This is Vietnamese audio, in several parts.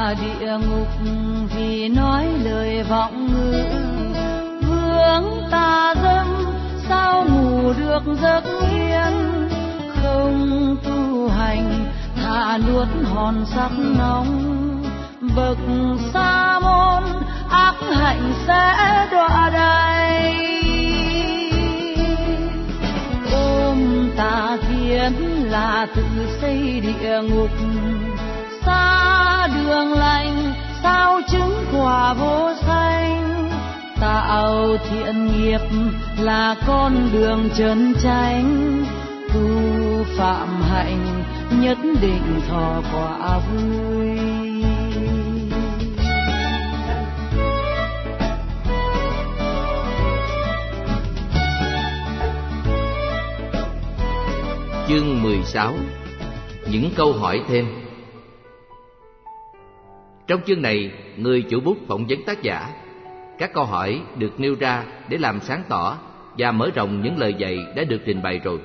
địa ngục vì nói lời vọng ngữ. Vương tà dâm sao ngủ được giấc yên, không tu hành thà nuốt hòn sắt nóng. Bậc sa môn ác hạnh sẽ đọa đày, ôm tà kiến là tự xây địa ngục. Xa đường lành sao chứng quả vô sanh, tạo thiện nghiệp là con đường chân chánh. Tu phạm hạnh nhất định thọ quả vui. Chương 16. Những câu hỏi thêm. Trong chương này, người chủ bút phỏng vấn tác giả. Các câu hỏi được nêu ra để làm sáng tỏ và mở rộng những lời dạy đã được trình bày rồi.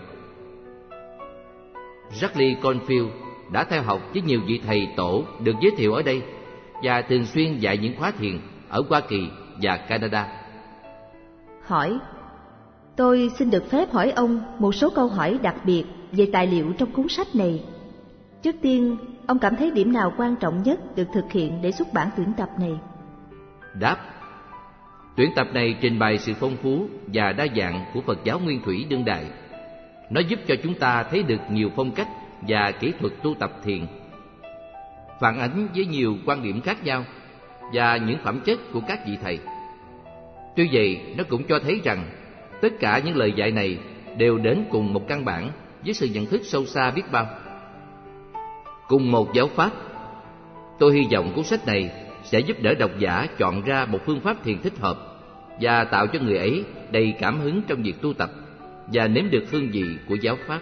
Jacques Canfield đã theo học với nhiều vị thầy tổ được giới thiệu ở đây và thường xuyên dạy những khóa thiền ở Hoa Kỳ và Canada. Hỏi: tôi xin được phép hỏi ông một số câu hỏi đặc biệt về tài liệu trong cuốn sách này. Trước tiên, ông cảm thấy điểm nào quan trọng nhất được thực hiện để xuất bản tuyển tập này? Đáp: tuyển tập này trình bày sự phong phú và đa dạng của Phật giáo Nguyên Thủy đương đại. Nó giúp cho chúng ta thấy được nhiều phong cách và kỹ thuật tu tập thiền, phản ánh với nhiều quan điểm khác nhau và những phẩm chất của các vị thầy. Tuy vậy, nó cũng cho thấy rằng tất cả những lời dạy này đều đến cùng một căn bản với sự nhận thức sâu xa biết bao. Cùng một giáo pháp, tôi hy vọng cuốn sách này sẽ giúp đỡ độc giả chọn ra một phương pháp thiền thích hợp và tạo cho người ấy đầy cảm hứng trong việc tu tập và nếm được hương vị của giáo pháp.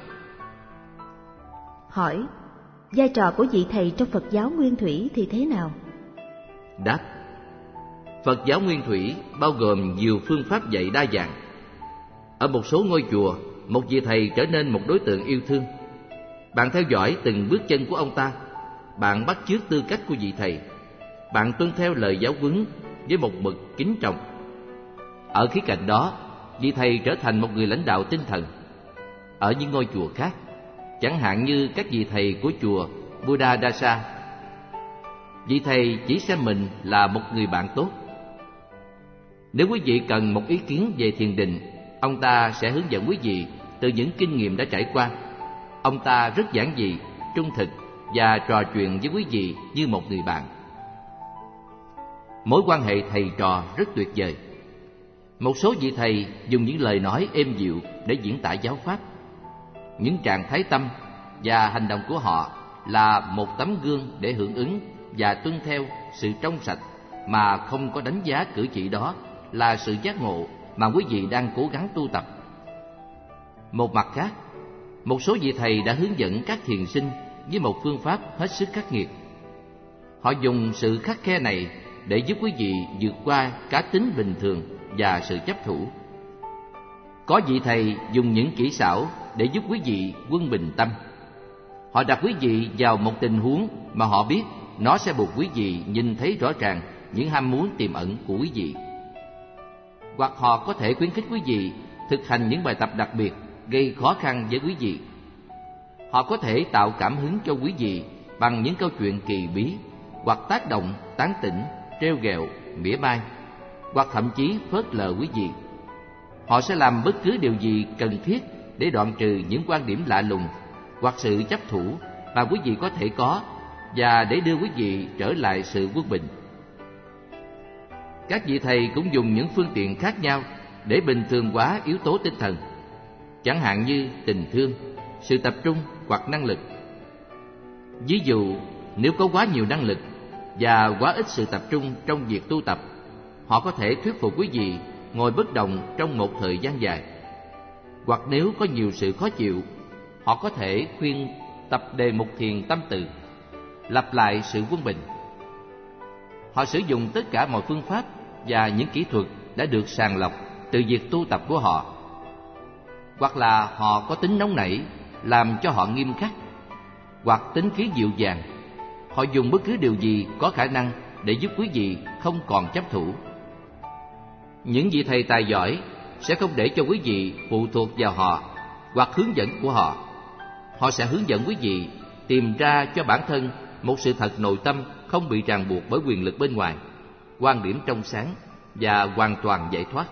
Hỏi: vai trò của vị thầy trong Phật giáo Nguyên Thủy thì thế nào? Đáp: Phật giáo Nguyên Thủy bao gồm nhiều phương pháp dạy đa dạng. Ở một số ngôi chùa, một vị thầy trở nên một đối tượng yêu thương. Bạn theo dõi từng bước chân của ông ta, bạn bắt chước tư cách của vị thầy, bạn tuân theo lời giáo huấn với một mực kính trọng. Ở khía cạnh đó, vị thầy trở thành một người lãnh đạo tinh thần. Ở những ngôi chùa khác, chẳng hạn như các vị thầy của chùa Buddhadasa, vị thầy chỉ xem mình là một người bạn tốt. Nếu quý vị cần một ý kiến về thiền định, ông ta sẽ hướng dẫn quý vị từ những kinh nghiệm đã trải qua. Ông ta rất giản dị, trung thực và trò chuyện với quý vị như một người bạn. Mối quan hệ thầy trò rất tuyệt vời. Một số vị thầy dùng những lời nói êm dịu để diễn tả giáo pháp. Những trạng thái tâm và hành động của họ là một tấm gương để hưởng ứng và tuân theo sự trong sạch, mà không có đánh giá cử chỉ đó là sự giác ngộ mà quý vị đang cố gắng tu tập. Một mặt khác, một số vị thầy đã hướng dẫn các thiền sinh với một phương pháp hết sức khắc nghiệt. Họ dùng sự khắt khe này để giúp quý vị vượt qua cá tính bình thường và sự chấp thủ. Có vị thầy dùng những kỹ xảo để giúp quý vị quân bình tâm. Họ đặt quý vị vào một tình huống mà họ biết nó sẽ buộc quý vị nhìn thấy rõ ràng những ham muốn tiềm ẩn của quý vị. Hoặc họ có thể khuyến khích quý vị thực hành những bài tập đặc biệt gây khó khăn với quý vị. Họ có thể tạo cảm hứng cho quý vị bằng những câu chuyện kỳ bí, hoặc tác động, tán tỉnh, trêu ghẹo, mỉa mai, hoặc thậm chí phớt lờ quý vị. Họ sẽ làm bất cứ điều gì cần thiết để đoạn trừ những quan điểm lạ lùng hoặc sự chấp thủ mà quý vị có thể có, và để đưa quý vị trở lại sự quân bình. Các vị thầy cũng dùng những phương tiện khác nhau để bình thường hóa yếu tố tinh thần, chẳng hạn như tình thương, sự tập trung hoặc năng lực. Ví dụ, nếu có quá nhiều năng lực và quá ít sự tập trung trong việc tu tập, họ có thể thuyết phục quý vị ngồi bất động trong một thời gian dài. Hoặc nếu có nhiều sự khó chịu, họ có thể khuyên tập đề mục thiền tâm từ, lặp lại sự quân bình. Họ sử dụng tất cả mọi phương pháp và những kỹ thuật đã được sàng lọc từ việc tu tập của họ. Hoặc là họ có tính nóng nảy làm cho họ nghiêm khắc, hoặc tính khí dịu dàng. Họ dùng bất cứ điều gì có khả năng để giúp quý vị không còn chấp thủ. Những vị thầy tài giỏi sẽ không để cho quý vị phụ thuộc vào họ hoặc hướng dẫn của họ. Họ sẽ hướng dẫn quý vị tìm ra cho bản thân một sự thật nội tâm không bị ràng buộc bởi quyền lực bên ngoài, quan điểm trong sáng và hoàn toàn giải thoát.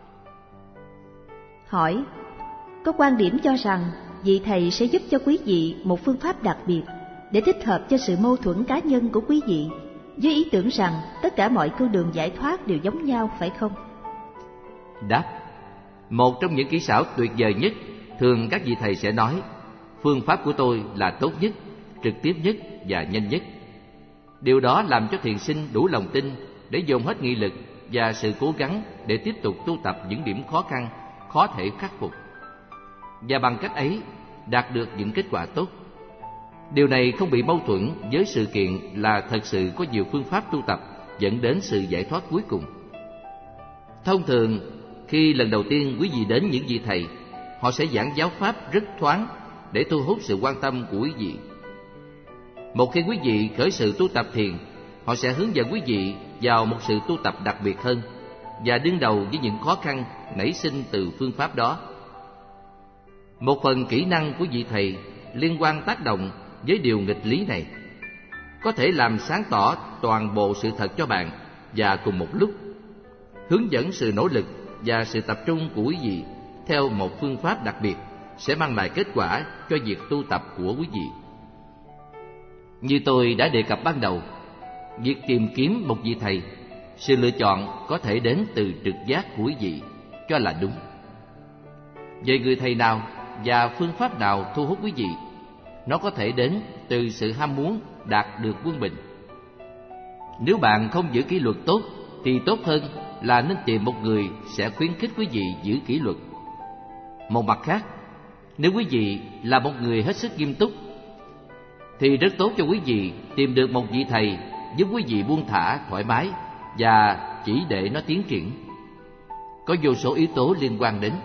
Hỏi: có quan điểm cho rằng vị thầy sẽ giúp cho quý vị một phương pháp đặc biệt để thích hợp cho sự mâu thuẫn cá nhân của quý vị, với ý tưởng rằng tất cả mọi con đường giải thoát đều giống nhau, phải không? Đáp: một trong những kỹ xảo tuyệt vời nhất, thường các vị thầy sẽ nói, phương pháp của tôi là tốt nhất, trực tiếp nhất và nhanh nhất. Điều đó làm cho thiền sinh đủ lòng tin để dồn hết nghị lực và sự cố gắng để tiếp tục tu tập những điểm khó khăn, khó thể khắc phục, và bằng cách ấy đạt được những kết quả tốt. Điều này không bị mâu thuẫn với sự kiện là thật sự có nhiều phương pháp tu tập dẫn đến sự giải thoát cuối cùng. Thông thường, khi lần đầu tiên quý vị đến những vị thầy, họ sẽ giảng giáo pháp rất thoáng để thu hút sự quan tâm của quý vị. Một khi quý vị khởi sự tu tập thiền, họ sẽ hướng dẫn quý vị vào một sự tu tập đặc biệt hơn và đương đầu với những khó khăn nảy sinh từ phương pháp đó. Một phần kỹ năng của vị thầy liên quan tác động với điều nghịch lý này, có thể làm sáng tỏ toàn bộ sự thật cho bạn, và cùng một lúc hướng dẫn sự nỗ lực và sự tập trung của quý vị theo một phương pháp đặc biệt sẽ mang lại kết quả cho việc tu tập của quý vị. Như tôi đã đề cập ban đầu, việc tìm kiếm một vị thầy, sự lựa chọn có thể đến từ trực giác của quý vị cho là đúng. Về người thầy nào và phương pháp nào thu hút quý vị, nó có thể đến từ sự ham muốn đạt được quân bình. Nếu bạn không giữ kỷ luật tốt, thì tốt hơn là nên tìm một người sẽ khuyến khích quý vị giữ kỷ luật. Một mặt khác, nếu quý vị là một người hết sức nghiêm túc, thì rất tốt cho quý vị tìm được một vị thầy giúp quý vị buông thả, thoải mái và chỉ để nó tiến triển. Có vô số yếu tố liên quan đến.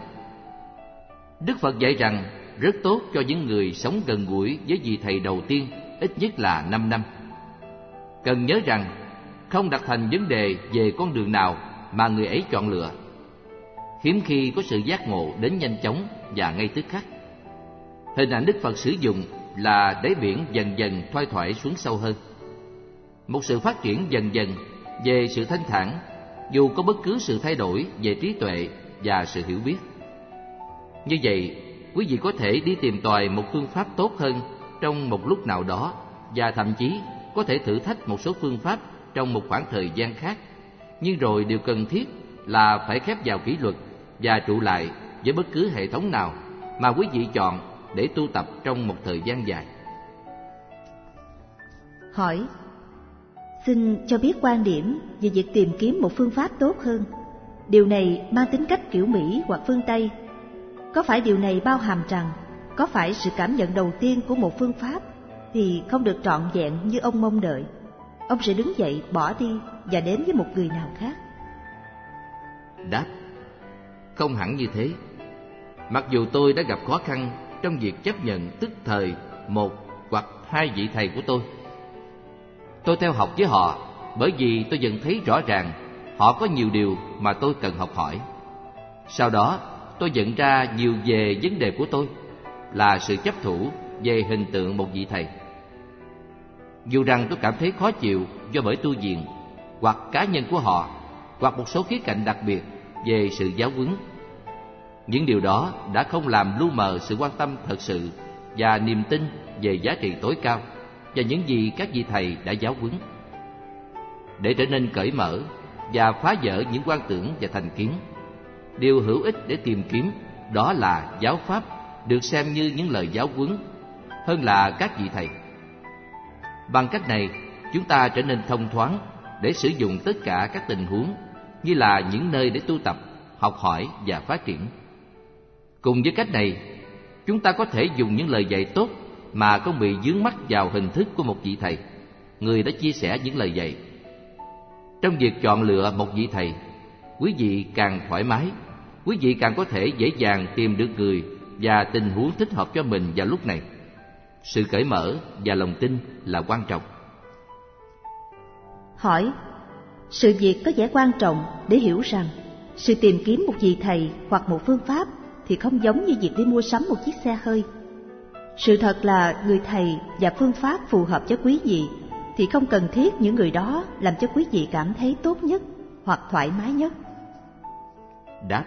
Đức Phật dạy rằng rất tốt cho những người sống gần gũi với vị thầy đầu tiên ít nhất là 5 năm. Cần nhớ rằng không đặt thành vấn đề về con đường nào mà người ấy chọn lựa. Hiếm khi có sự giác ngộ đến nhanh chóng và ngay tức khắc. Hình ảnh Đức Phật sử dụng là đáy biển dần dần thoai thoải xuống sâu hơn. Một sự phát triển dần dần về sự thanh thản, dù có bất cứ sự thay đổi về trí tuệ và sự hiểu biết. Như vậy, quý vị có thể đi tìm tòi một phương pháp tốt hơn trong một lúc nào đó, và thậm chí có thể thử thách một số phương pháp trong một khoảng thời gian khác. Nhưng rồi điều cần thiết là phải khép vào kỷ luật và trụ lại với bất cứ hệ thống nào mà quý vị chọn để tu tập trong một thời gian dài. Hỏi: xin cho biết quan điểm về việc tìm kiếm một phương pháp tốt hơn. Điều này mang tính cách kiểu Mỹ hoặc phương Tây. Có phải điều này bao hàm rằng có phải sự cảm nhận đầu tiên của một phương pháp thì không được trọn vẹn như ông mong đợi, ông sẽ đứng dậy bỏ đi và đến với một người nào khác? Đáp: không hẳn như thế. Mặc dù tôi đã gặp khó khăn trong việc chấp nhận tức thời một hoặc hai vị thầy của tôi theo học với họ bởi vì tôi dần thấy rõ ràng họ có nhiều điều mà tôi cần học hỏi. Sau đó tôi nhận ra nhiều về vấn đề của tôi là sự chấp thủ về hình tượng một vị thầy. Dù rằng tôi cảm thấy khó chịu do bởi tu viện hoặc cá nhân của họ, hoặc một số khía cạnh đặc biệt về sự giáo huấn, những điều đó đã không làm lu mờ sự quan tâm thật sự và niềm tin về giá trị tối cao và những gì các vị thầy đã giáo huấn. Để trở nên cởi mở và phá vỡ những quan tưởng và thành kiến, điều hữu ích để tìm kiếm đó là giáo pháp được xem như những lời giáo huấn hơn là các vị thầy. Bằng cách này, chúng ta trở nên thông thoáng để sử dụng tất cả các tình huống như là những nơi để tu tập, học hỏi và phát triển. Cùng với cách này, chúng ta có thể dùng những lời dạy tốt mà không bị vướng mắc vào hình thức của một vị thầy, người đã chia sẻ những lời dạy. Trong việc chọn lựa một vị thầy, quý vị càng thoải mái, quý vị càng có thể dễ dàng tìm được người và tình huống thích hợp cho mình vào lúc này. Sự cởi mở và lòng tin là quan trọng. Hỏi: sự việc có vẻ quan trọng để hiểu rằng sự tìm kiếm một vị thầy hoặc một phương pháp thì không giống như việc đi mua sắm một chiếc xe hơi. Sự thật là người thầy và phương pháp phù hợp cho quý vị thì không cần thiết những người đó làm cho quý vị cảm thấy tốt nhất hoặc thoải mái nhất. Đáp: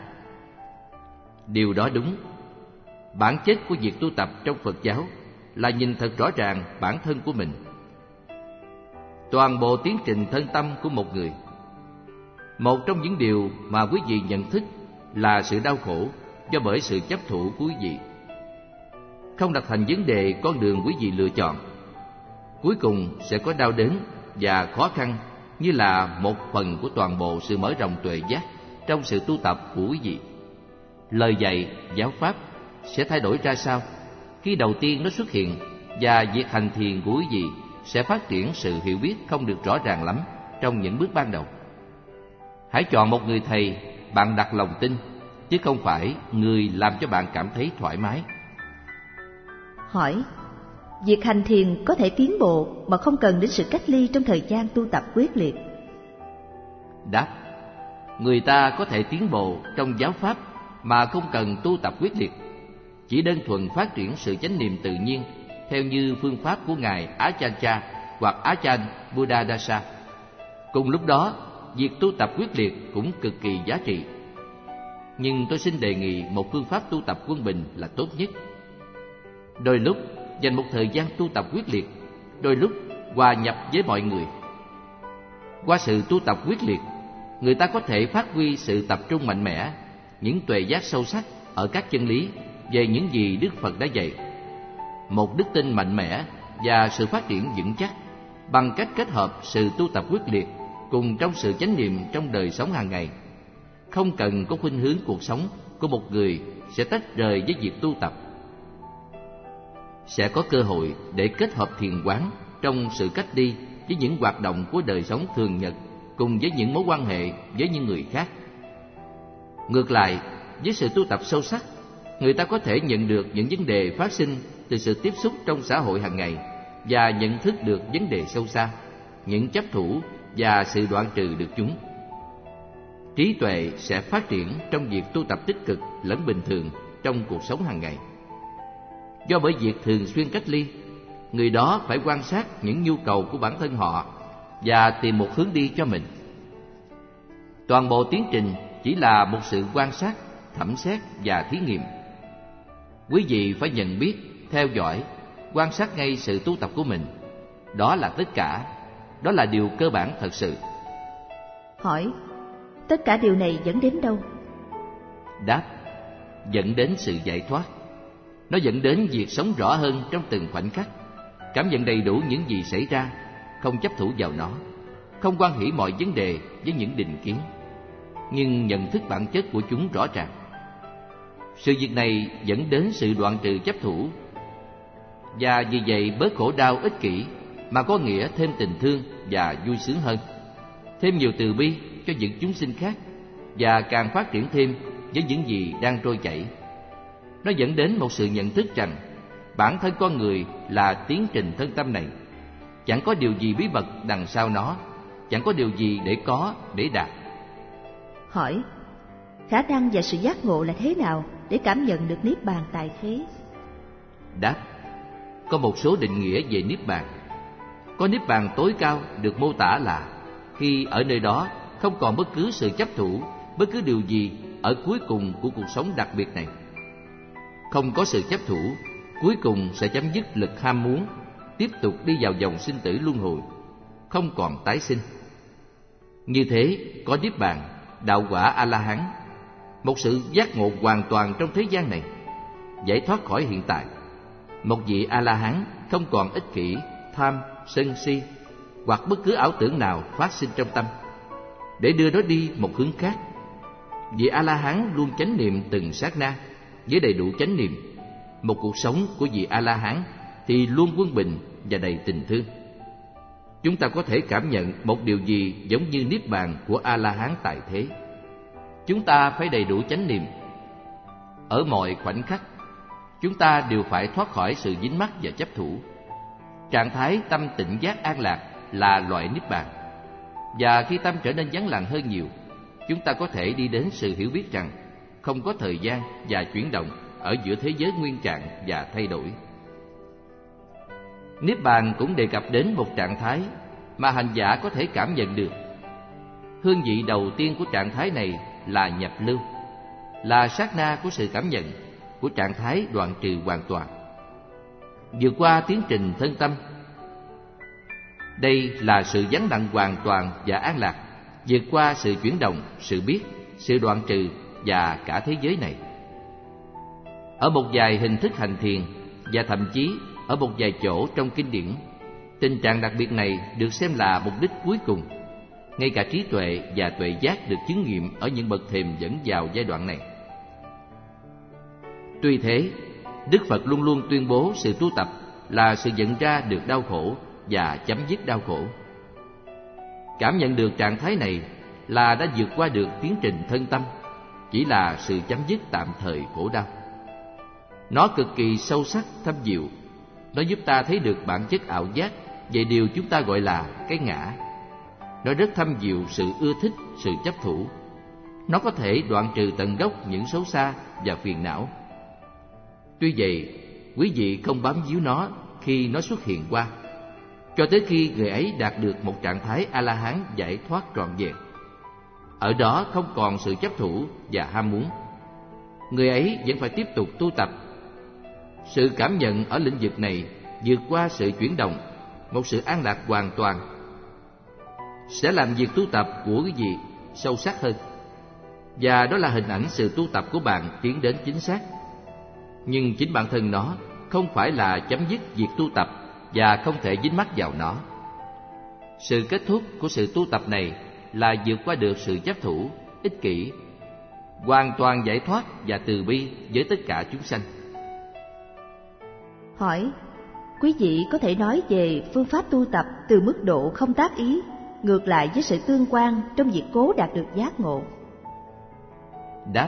điều đó đúng. Bản chất của việc tu tập trong Phật giáo là nhìn thật rõ ràng bản thân của mình. Toàn bộ tiến trình thân tâm của một người, một trong những điều mà quý vị nhận thức là sự đau khổ do bởi sự chấp thủ của quý vị, không đặt thành vấn đề con đường quý vị lựa chọn, cuối cùng sẽ có đau đớn và khó khăn như là một phần của toàn bộ sự mở rộng tuệ giác trong sự tu tập của quý vị. Lời dạy, giáo pháp sẽ thay đổi ra sao khi đầu tiên nó xuất hiện, và việc hành thiền của quý vị sẽ phát triển sự hiểu biết không được rõ ràng lắm trong những bước ban đầu. Hãy chọn một người thầy bạn đặt lòng tin, chứ không phải người làm cho bạn cảm thấy thoải mái. Hỏi: việc hành thiền có thể tiến bộ mà không cần đến sự cách ly trong thời gian tu tập quyết liệt? Đáp: người ta có thể tiến bộ trong giáo pháp mà không cần tu tập quyết liệt, chỉ đơn thuần phát triển sự chánh niệm tự nhiên theo như phương pháp của Ngài Ajahn hoặc Ajahn Buddhadasa. Cùng lúc đó, việc tu tập quyết liệt cũng cực kỳ giá trị. Nhưng tôi xin đề nghị một phương pháp tu tập quân bình là tốt nhất. Đôi lúc dành một thời gian tu tập quyết liệt, đôi lúc hòa nhập với mọi người. Qua sự tu tập quyết liệt, người ta có thể phát huy sự tập trung mạnh mẽ, những tuệ giác sâu sắc ở các chân lý về những gì Đức Phật đã dạy, một đức tin mạnh mẽ và sự phát triển vững chắc bằng cách kết hợp sự tu tập quyết liệt cùng trong sự chánh niệm trong đời sống hàng ngày. Không cần có khuynh hướng cuộc sống của một người sẽ tách rời với việc tu tập. Sẽ có cơ hội để kết hợp thiền quán trong sự cách ly với những hoạt động của đời sống thường nhật cùng với những mối quan hệ với những người khác. Ngược lại, với sự tu tập sâu sắc, người ta có thể nhận được những vấn đề phát sinh từ sự tiếp xúc trong xã hội hàng ngày và nhận thức được vấn đề sâu xa, những chấp thủ và sự đoạn trừ được chúng. Trí tuệ sẽ phát triển trong việc tu tập tích cực lẫn bình thường trong cuộc sống hàng ngày. Do bởi việc thường xuyên cách ly, người đó phải quan sát những nhu cầu của bản thân họ và tìm một hướng đi cho mình. Toàn bộ tiến trình chỉ là một sự quan sát, thẩm xét và thí nghiệm. Quý vị phải nhận biết, theo dõi, quan sát ngay sự tu tập của mình. Đó là tất cả, đó là điều cơ bản thật sự. Hỏi: tất cả điều này dẫn đến đâu? Đáp: dẫn đến sự giải thoát. Nó dẫn đến việc sống rõ hơn trong từng khoảnh khắc, cảm nhận đầy đủ những gì xảy ra, không chấp thủ vào nó, không hoan hỉ mọi vấn đề với những định kiến, nhưng nhận thức bản chất của chúng rõ ràng. Sự việc này dẫn đến sự đoạn trừ chấp thủ, và vì vậy bớt khổ đau ích kỷ mà có nghĩa thêm tình thương và vui sướng hơn, thêm nhiều từ bi cho những chúng sinh khác, và càng phát triển thêm với những gì đang trôi chảy. Nó dẫn đến một sự nhận thức rằng bản thân con người là tiến trình thân tâm này, chẳng có điều gì bí mật đằng sau nó, chẳng có điều gì để có, để đạt. Hỏi: khả năng và sự giác ngộ là thế nào để cảm nhận được Niết Bàn tại thế? Đáp: có một số định nghĩa về Niết Bàn. Có Niết Bàn tối cao được mô tả là khi ở nơi đó không còn bất cứ sự chấp thủ, bất cứ điều gì ở cuối cùng của cuộc sống đặc biệt này. Không có sự chấp thủ, cuối cùng sẽ chấm dứt lực ham muốn, tiếp tục đi vào vòng sinh tử luân hồi, không còn tái sinh. Như thế, có Niết Bàn, đạo quả A-la-hán, một sự giác ngộ hoàn toàn trong thế gian này, giải thoát khỏi hiện tại. Một vị A-la-hán không còn ích kỷ, tham, sân si hoặc bất cứ ảo tưởng nào phát sinh trong tâm, để đưa nó đi một hướng khác. Vị A-la-hán luôn chánh niệm từng sát na với đầy đủ chánh niệm. Một cuộc sống của vị A-la-hán thì luôn quân bình và đầy tình thương. Chúng ta có thể cảm nhận một điều gì giống như Niết Bàn của A-la-hán tại thế. Chúng ta phải đầy đủ chánh niệm. Ở mọi khoảnh khắc, chúng ta đều phải thoát khỏi sự dính mắc và chấp thủ. Trạng thái tâm tỉnh giác an lạc là loại Niết Bàn. Và khi tâm trở nên vắng lặng hơn nhiều, chúng ta có thể đi đến sự hiểu biết rằng không có thời gian và chuyển động ở giữa thế giới nguyên trạng và thay đổi. Niết bàn cũng đề cập đến một trạng thái mà hành giả có thể cảm nhận được. Hương vị đầu tiên của trạng thái này là nhập lưu, là sát na của sự cảm nhận, của trạng thái đoạn trừ hoàn toàn, vượt qua tiến trình thân tâm. Đây là sự vắng lặng hoàn toàn và an lạc, vượt qua sự chuyển động, sự biết, sự đoạn trừ và cả thế giới này. Ở một vài hình thức hành thiền và thậm chí ở một vài chỗ trong kinh điển, tình trạng đặc biệt này được xem là mục đích cuối cùng. Ngay cả trí tuệ và tuệ giác được chứng nghiệm ở những bậc thềm dẫn vào giai đoạn này. Tuy thế, Đức Phật luôn luôn tuyên bố sự tu tập là sự nhận ra được đau khổ và chấm dứt đau khổ. Cảm nhận được trạng thái này là đã vượt qua được tiến trình thân tâm, chỉ là sự chấm dứt tạm thời khổ đau. Nó cực kỳ sâu sắc, thâm diệu. Nó giúp ta thấy được bản chất ảo giác về điều chúng ta gọi là cái ngã. Nó rất thâm diệu sự ưa thích, sự chấp thủ. Nó có thể đoạn trừ tận gốc những xấu xa và phiền não. Tuy vậy, quý vị không bám víu nó khi nó xuất hiện qua, cho tới khi người ấy đạt được một trạng thái A-la-hán giải thoát trọn vẹn. Ở đó không còn sự chấp thủ và ham muốn. Người ấy vẫn phải tiếp tục tu tập. Sự cảm nhận ở lĩnh vực này vượt qua sự chuyển động, một sự an lạc hoàn toàn, sẽ làm việc tu tập của quý vị sâu sắc hơn. Và đó là hình ảnh sự tu tập của bạn tiến đến chính xác. Nhưng chính bản thân nó không phải là chấm dứt việc tu tập và không thể dính mắc vào nó. Sự kết thúc của sự tu tập này là vượt qua được sự chấp thủ, ích kỷ, hoàn toàn giải thoát và từ bi với tất cả chúng sanh. Hỏi, quý vị có thể nói về phương pháp tu tập từ mức độ không tác ý, ngược lại với sự tương quan trong việc cố đạt được giác ngộ? Đáp: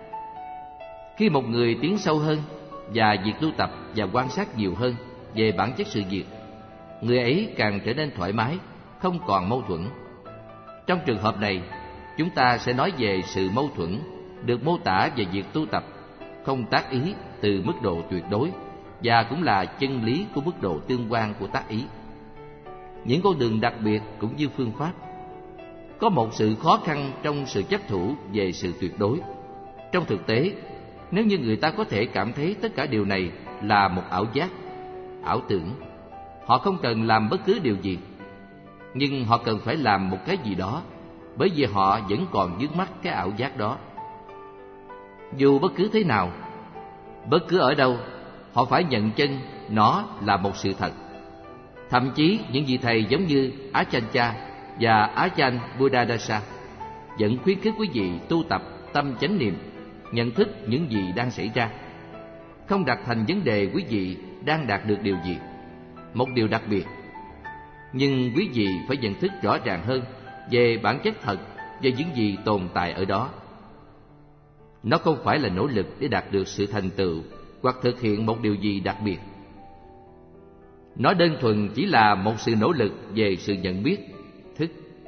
khi một người tiến sâu hơn và việc tu tập và quan sát nhiều hơn về bản chất sự việc, người ấy càng trở nên thoải mái, không còn mâu thuẫn. Trong trường hợp này, chúng ta sẽ nói về sự mâu thuẫn được mô tả về việc tu tập không tác ý từ mức độ tuyệt đối, và cũng là chân lý của mức độ tương quan của tác ý. Những con đường đặc biệt cũng như phương pháp. Có một sự khó khăn trong sự chấp thủ về sự tuyệt đối. Trong thực tế, nếu như người ta có thể cảm thấy tất cả điều này là một ảo giác, ảo tưởng, họ không cần làm bất cứ điều gì. Nhưng họ cần phải làm một cái gì đó, bởi vì họ vẫn còn vướng mắc cái ảo giác đó. Dù bất cứ thế nào, bất cứ ở đâu, họ phải nhận chân nó là một sự thật. Thậm chí những vị thầy giống như Achancha và Ajahn Buddhadasa vẫn khuyến khích quý vị tu tập tâm chánh niệm, nhận thức những gì đang xảy ra, không đặt thành vấn đề quý vị đang đạt được điều gì, một điều đặc biệt. Nhưng quý vị phải nhận thức rõ ràng hơn về bản chất thật, về những gì tồn tại ở đó. Nó không phải là nỗ lực để đạt được sự thành tựu hoặc thực hiện một điều gì đặc biệt. Nó đơn thuần chỉ là một sự nỗ lực về sự nhận biết, thức.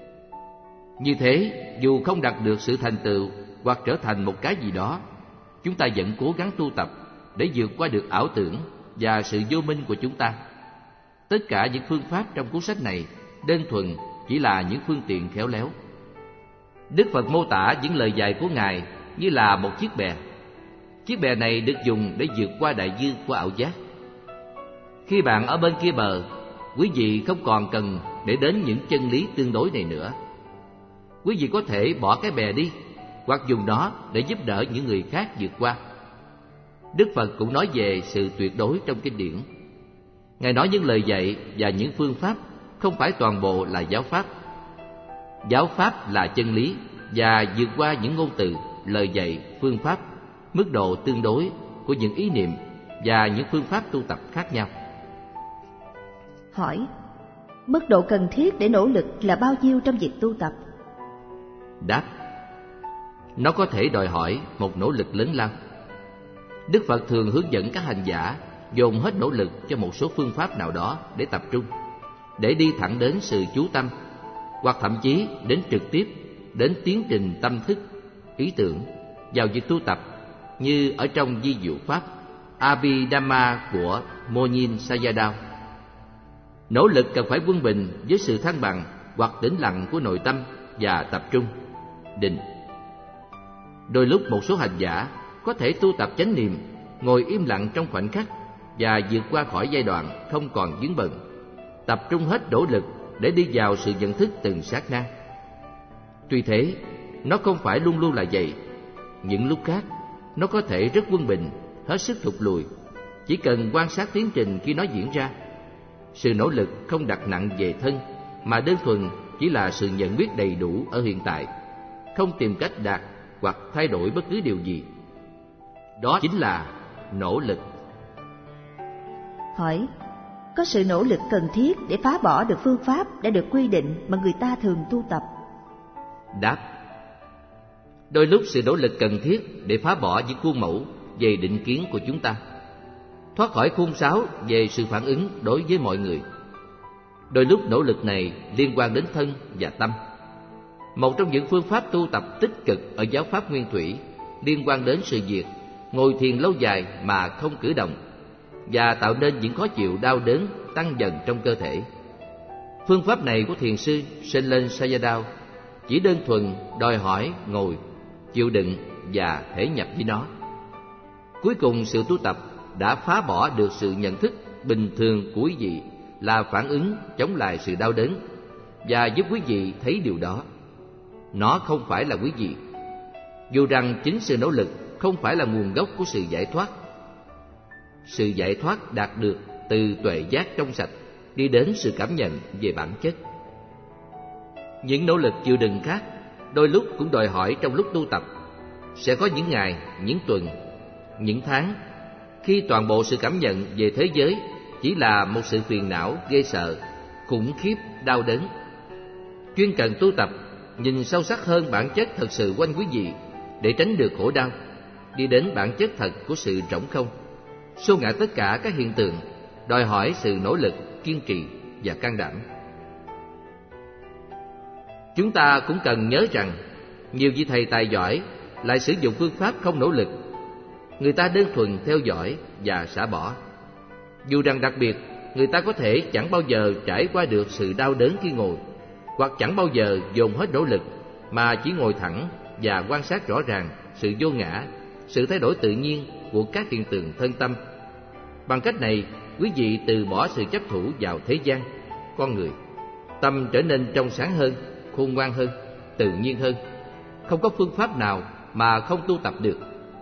Như thế, dù không đạt được sự thành tựu hoặc trở thành một cái gì đó, chúng ta vẫn cố gắng tu tập để vượt qua được ảo tưởng và sự vô minh của chúng ta. Tất cả những phương pháp trong cuốn sách này đơn thuần chỉ là những phương tiện khéo léo. Đức Phật mô tả những lời dạy của Ngài như là một chiếc bè. Chiếc bè này được dùng để vượt qua đại dương của ảo giác. Khi bạn ở bên kia bờ, quý vị không còn cần để đến những chân lý tương đối này nữa. Quý vị có thể bỏ cái bè đi, hoặc dùng nó để giúp đỡ những người khác vượt qua. Đức Phật cũng nói về sự tuyệt đối trong kinh điển. Ngài nói những lời dạy và những phương pháp không phải toàn bộ là giáo pháp. Giáo pháp là chân lý và vượt qua những ngôn từ, lời dạy, phương pháp, mức độ tương đối của những ý niệm và những phương pháp tu tập khác nhau. Hỏi, mức độ cần thiết để nỗ lực là bao nhiêu trong việc tu tập? Đáp, nó có thể đòi hỏi một nỗ lực lớn lao. Đức Phật thường hướng dẫn các hành giả dồn hết nỗ lực cho một số phương pháp nào đó để tập trung, để đi thẳng đến sự chú tâm. hoặc thậm chí đến trực tiếp đến tiến trình tâm thức, ý tưởng vào việc tu tập, như ở trong di diệu pháp Abhidhamma của Mô Nhiên Sayadaw. Nỗ lực cần phải quân bình với sự thăng bằng hoặc tĩnh lặng của nội tâm và tập trung, định. Đôi lúc một số hành giả có thể tu tập chánh niệm, ngồi im lặng trong khoảnh khắc và vượt qua khỏi giai đoạn không còn vướng bận, tập trung hết nỗ lực để đi vào sự nhận thức từng sát na. Tuy thế, nó không phải luôn luôn là vậy. Những lúc khác, nó có thể rất quân bình, hết sức thụt lùi, chỉ cần quan sát tiến trình khi nó diễn ra. Sự nỗ lực không đặt nặng về thân, mà đơn thuần chỉ là sự nhận biết đầy đủ ở hiện tại, không tìm cách đạt hoặc thay đổi bất cứ điều gì. Đó chính là nỗ lực. Hỏi: có sự nỗ lực cần thiết để phá bỏ được phương pháp đã được quy định mà người ta thường tu tập? Đáp: đôi lúc sự nỗ lực cần thiết để phá bỏ những khuôn mẫu về định kiến của chúng ta, thoát khỏi khuôn sáo về sự phản ứng đối với mọi người. Đôi lúc nỗ lực này liên quan đến thân và tâm. Một trong những phương pháp tu tập tích cực ở giáo pháp Nguyên Thủy liên quan đến sự việc ngồi thiền lâu dài mà không cử động và tạo nên những khó chịu đau đớn tăng dần trong cơ thể. Phương pháp này của thiền sư Senlen Sayadaw chỉ đơn thuần đòi hỏi ngồi, chịu đựng và thể nhập với nó. Cuối cùng, sự tu tập đã phá bỏ được sự nhận thức bình thường của quý vị là phản ứng chống lại sự đau đớn và giúp quý vị thấy điều đó. Nó không phải là quý vị, dù rằng chính sự nỗ lực không phải là nguồn gốc của sự giải thoát. Sự giải thoát đạt được từ tuệ giác trong sạch đi đến sự cảm nhận về bản chất. Những nỗ lực chịu đựng khác đôi lúc cũng đòi hỏi trong lúc tu tập. Sẽ có những ngày, những tuần, những tháng khi toàn bộ sự cảm nhận về thế giới chỉ là một sự phiền não ghê sợ, khủng khiếp, đau đớn. Chuyên cần tu tập nhìn sâu sắc hơn bản chất thật sự quanh quý vị để tránh được khổ đau, đi đến bản chất thật của sự rỗng không, xô ngã tất cả các hiện tượng, đòi hỏi sự nỗ lực, kiên trì và can đảm. Chúng ta cũng cần nhớ rằng nhiều vị thầy tài giỏi lại sử dụng phương pháp không nỗ lực. Người ta đơn thuần theo dõi và xả bỏ. Dù rằng đặc biệt người ta có thể chẳng bao giờ trải qua được sự đau đớn khi ngồi, hoặc chẳng bao giờ dồn hết nỗ lực mà chỉ ngồi thẳng và quan sát rõ ràng sự vô ngã, sự thay đổi tự nhiên của các hiện tượng thân tâm. Bằng cách này, quý vị từ bỏ sự chấp thủ vào thế gian, con người. Tâm trở nên trong sáng hơn, khôn ngoan hơn, tự nhiên hơn. Không có phương pháp nào mà không tu tập được.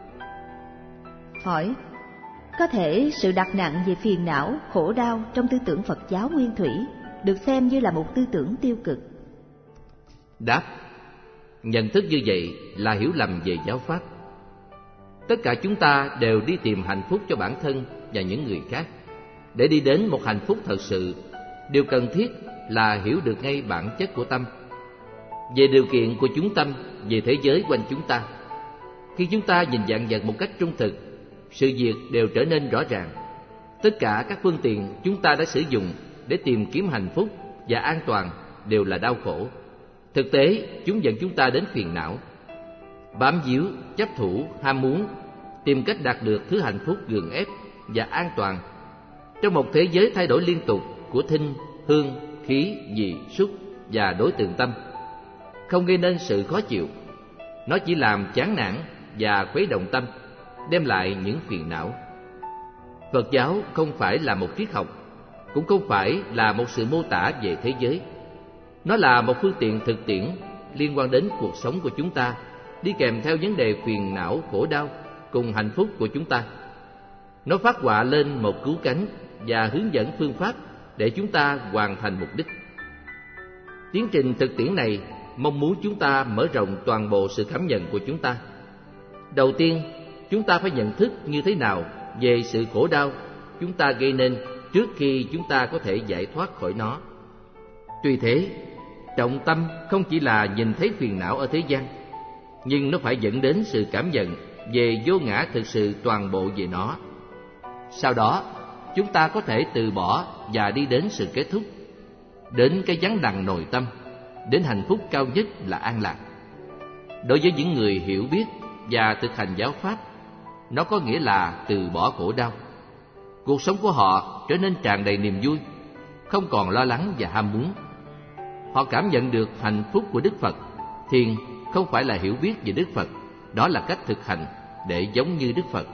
Hỏi: có thể sự đặt nặng về phiền não, khổ đau trong tư tưởng Phật giáo Nguyên Thủy được xem như là một tư tưởng tiêu cực? Đáp: nhận thức như vậy là hiểu lầm về giáo pháp. Tất cả chúng ta đều đi tìm hạnh phúc cho bản thân và những người khác. Để đi đến một hạnh phúc thật sự, điều cần thiết là hiểu được ngay bản chất của tâm, về điều kiện của chúng tâm, về thế giới quanh chúng ta. Khi chúng ta nhìn dạng vật một cách trung thực, sự việc đều trở nên rõ ràng. Tất cả các phương tiện chúng ta đã sử dụng để tìm kiếm hạnh phúc và an toàn đều là đau khổ. Thực tế, chúng dẫn chúng ta đến phiền não, bám víu, chấp thủ, ham muốn, tìm cách đạt được thứ hạnh phúc gượng ép và an toàn trong một thế giới thay đổi liên tục của thinh, hương, khí, vị, xúc và đối tượng tâm. Không gây nên sự khó chịu, nó chỉ làm chán nản và khuấy động tâm, đem lại những phiền não. Phật giáo không phải là một triết học, cũng không phải là một sự mô tả về thế giới. Nó là một phương tiện thực tiễn liên quan đến cuộc sống của chúng ta, đi kèm theo vấn đề phiền não, khổ đau cùng hạnh phúc của chúng ta. Nó phát họa lên một cứu cánh và hướng dẫn phương pháp để chúng ta hoàn thành mục đích. Tiến trình thực tiễn này mong muốn chúng ta mở rộng toàn bộ sự cảm nhận của chúng ta. Đầu tiên, chúng ta phải nhận thức như thế nào về sự khổ đau chúng ta gây nên trước khi chúng ta có thể giải thoát khỏi nó. Tuy thế, trọng tâm không chỉ là nhìn thấy phiền não ở thế gian, nhưng nó phải dẫn đến sự cảm nhận về vô ngã thực sự toàn bộ về nó. Sau đó, chúng ta có thể từ bỏ và đi đến sự kết thúc, đến cái vắng lặng nội tâm, đến hạnh phúc cao nhất là an lạc. Đối với những người hiểu biết và thực hành giáo pháp, nó có nghĩa là từ bỏ khổ đau. Cuộc sống của họ trở nên tràn đầy niềm vui, không còn lo lắng và ham muốn. Họ cảm nhận được hạnh phúc của Đức Phật. Thiền không phải là hiểu biết về Đức Phật, đó là cách thực hành để giống như Đức Phật.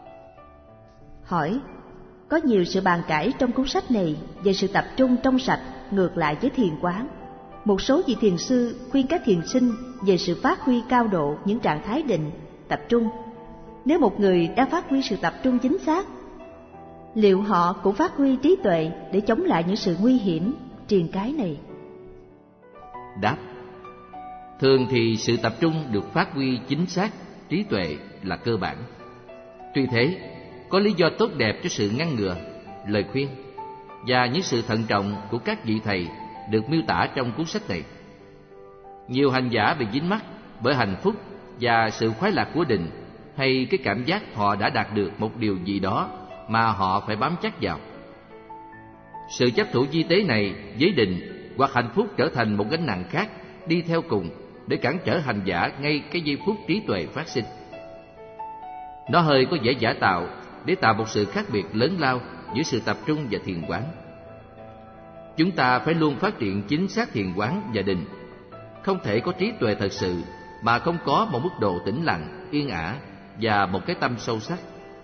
Hỏi: có nhiều sự bàn cãi trong cuốn sách này về sự tập trung trong sạch ngược lại với thiền quán. Một số vị thiền sư khuyên các thiền sinh về sự phát huy cao độ những trạng thái định, tập trung. Nếu một người đang phát huy sự tập trung chính xác, liệu họ cũng phát huy trí tuệ để chống lại những sự nguy hiểm triền cái này? Đáp: thường thì sự tập trung được phát huy chính xác, trí tuệ là cơ bản. Tuy thế, có lý do tốt đẹp cho sự ngăn ngừa, lời khuyên và những sự thận trọng của các vị thầy được miêu tả trong cuốn sách này. Nhiều hành giả bị dính mắc bởi hạnh phúc và sự khoái lạc của định, hay cái cảm giác họ đã đạt được một điều gì đó mà họ phải bám chắc vào. Sự chấp thủ vi tế này với định hoặc hạnh phúc trở thành một gánh nặng khác đi theo cùng để cản trở hành giả ngay cái giây phút trí tuệ phát sinh. Nó hơi có vẻ giả tạo để tạo một sự khác biệt lớn lao giữa sự tập trung và thiền quán. Chúng ta phải luôn phát triển chính xác thiền quán và định. Không thể có trí tuệ thật sự mà không có một mức độ tĩnh lặng, yên ả và một cái tâm sâu sắc.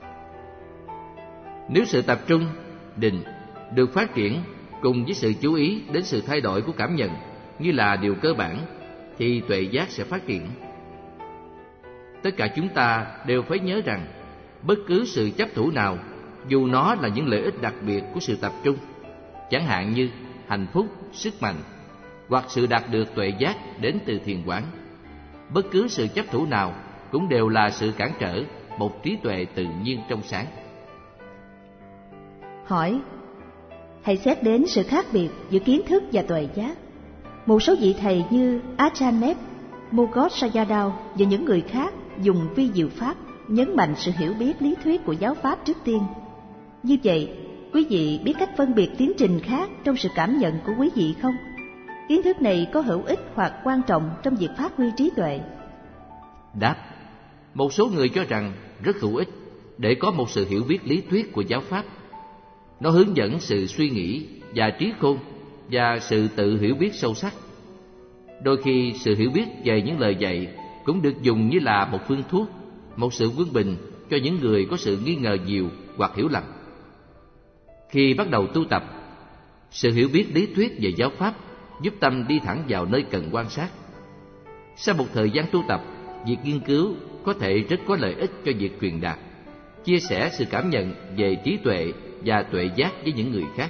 Nếu sự tập trung, định được phát triển cùng với sự chú ý đến sự thay đổi của cảm nhận như là điều cơ bản, thì tuệ giác sẽ phát triển. Tất cả chúng ta đều phải nhớ rằng bất cứ sự chấp thủ nào, dù nó là những lợi ích đặc biệt của sự tập trung, chẳng hạn như hạnh phúc, sức mạnh, hoặc sự đạt được tuệ giác đến từ thiền quán, bất cứ sự chấp thủ nào cũng đều là sự cản trở một trí tuệ tự nhiên trong sáng. Hỏi: hãy xét đến sự khác biệt giữa kiến thức và tuệ giác. Một số vị thầy như Ajahn Mep, Mogok Sayadaw và những người khác dùng vi diệu pháp nhấn mạnh sự hiểu biết lý thuyết của giáo pháp trước tiên. Như vậy, quý vị biết cách phân biệt tiến trình khác trong sự cảm nhận của quý vị không? Kiến thức này có hữu ích hoặc quan trọng trong việc phát huy trí tuệ? Đáp: một số người cho rằng rất hữu ích để có một sự hiểu biết lý thuyết của giáo pháp. Nó hướng dẫn sự suy nghĩ và trí khôn và sự tự hiểu biết sâu sắc. Đôi khi sự hiểu biết về những lời dạy cũng được dùng như là một phương thuốc, một sự quân bình cho những người có sự nghi ngờ nhiều hoặc hiểu lầm. Khi bắt đầu tu tập, sự hiểu biết lý thuyết về giáo pháp giúp tâm đi thẳng vào nơi cần quan sát. Sau một thời gian tu tập, việc nghiên cứu có thể rất có lợi ích cho việc truyền đạt, chia sẻ sự cảm nhận về trí tuệ và tuệ giác với những người khác.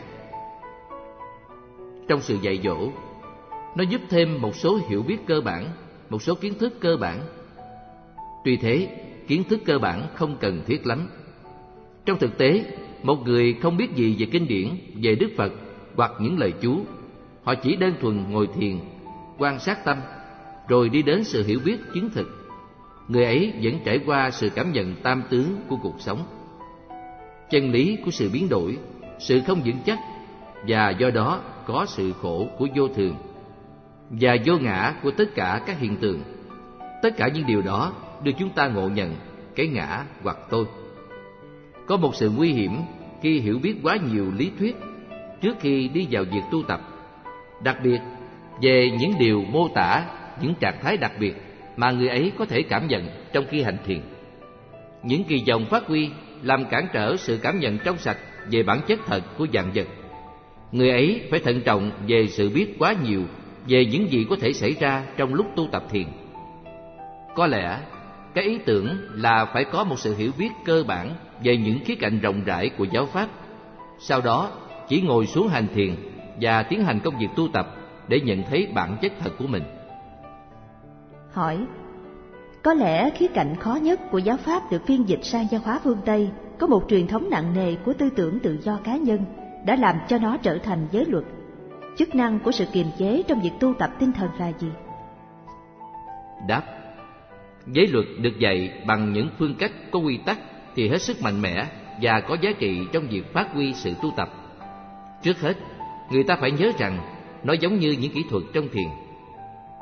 Trong sự dạy dỗ, nó giúp thêm một số hiểu biết cơ bản, một số kiến thức cơ bản. Tuy thế, kiến thức cơ bản không cần thiết lắm. Trong thực tế, một người không biết gì về kinh điển, về Đức Phật hoặc những lời chú, họ chỉ đơn thuần ngồi thiền, quan sát tâm, rồi đi đến sự hiểu biết chứng thực. Người ấy vẫn trải qua sự cảm nhận tam tướng của cuộc sống, chân lý của sự biến đổi, sự không vững chắc, và do đó có sự khổ của vô thường và vô ngã của tất cả các hiện tượng. Tất cả những điều đó đưa chúng ta ngộ nhận cái ngã hoặc tôi. Có một sự nguy hiểm khi hiểu biết quá nhiều lý thuyết trước khi đi vào việc tu tập, đặc biệt về những điều mô tả những trạng thái đặc biệt mà người ấy có thể cảm nhận trong khi hành thiền. Những kỳ vọng phát huy làm cản trở sự cảm nhận trong sạch về bản chất thật của vạn vật. Người ấy phải thận trọng về sự biết quá nhiều về những gì có thể xảy ra trong lúc tu tập thiền. Có lẽ cái ý tưởng là phải có một sự hiểu biết cơ bản về những khía cạnh rộng rãi của giáo pháp, sau đó chỉ ngồi xuống hành thiền và tiến hành công việc tu tập để nhận thấy bản chất thật của mình. Hỏi: có lẽ khía cạnh khó nhất của giáo pháp được phiên dịch sang văn hóa phương Tây có một truyền thống nặng nề của tư tưởng tự do cá nhân đã làm cho nó trở thành giới luật. Chức năng của sự kiềm chế trong việc tu tập tinh thần là gì? Đáp: giới luật được dạy bằng những phương cách có quy tắc thì hết sức mạnh mẽ và có giá trị trong việc phát huy sự tu tập. Trước hết, người ta phải nhớ rằng nó giống như những kỹ thuật trong thiền.